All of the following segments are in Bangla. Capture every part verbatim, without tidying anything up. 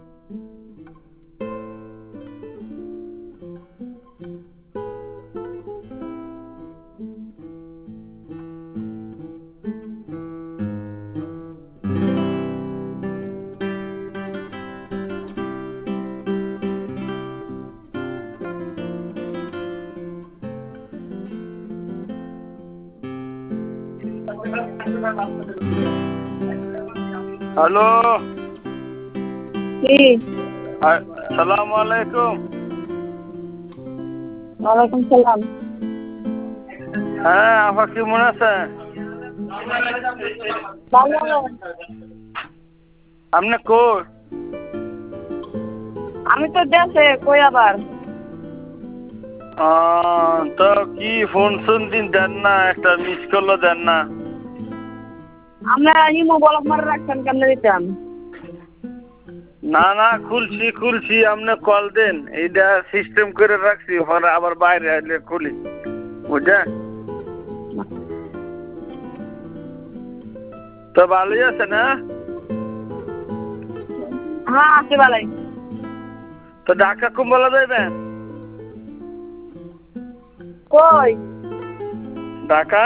হ্যালো কি আসসালামু আলাইকুম। ওয়ালাইকুম সালাম। হ্যাঁ আপা কেমন আছেন? ভালো। আপনি কই? আমি তো দেশে, কই আবার? তো কি ফোন শুন দিন দেন না, একটা মিস কলও দেন না। আমরা ইমো ব্লক মারে রাখছেন, কেমনে দিতাম? না না খুলছি খুলছি, আপনি কল দেন, এইটা সিস্টেম করে রাখছি, পরে আবার বাইরে আসলে খুলি, বুঝছেন? তো ভালোই আছে না? হ্যাঁ আছি ভালোই। তো ঢাকা কুম্বলা যাইবেন? কই? ঢাকা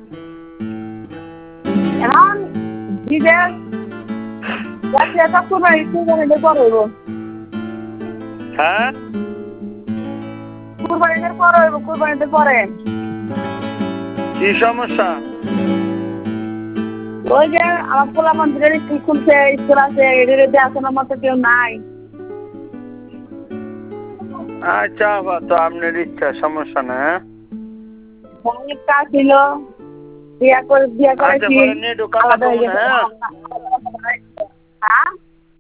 এখন বিদেশ যাচ্ছি, এটা কুরবানি কুরবানিদের পর হইব। হ্যাঁ কুরবানিদের পর হইব, কুরবানিদের পরে। কি সমস্যা? ওই যে আমার পোলা মন্দিরের স্কুল খুলছে, স্কুল আছে, এদের দেখাশোনার মতো কেউ নাই। আচ্ছা আপা, তো আপনার ইচ্ছা, সমস্যা না। হ্যাঁ অনেক কাজ ছিল, বিয়া করে বিয়া আচ্ছা করেছি, পরে নিয়ে ঢোকা আলাদা হয়ে পাবো না। গেছে। হ্যাঁ হ্যাঁ